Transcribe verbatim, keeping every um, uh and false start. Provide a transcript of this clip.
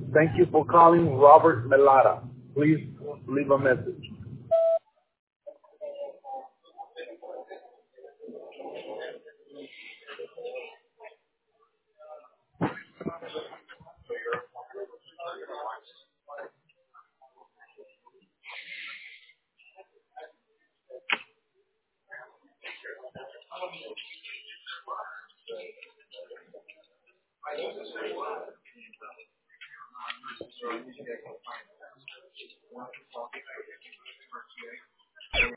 Thank you for calling Robert Melada. Please leave a message.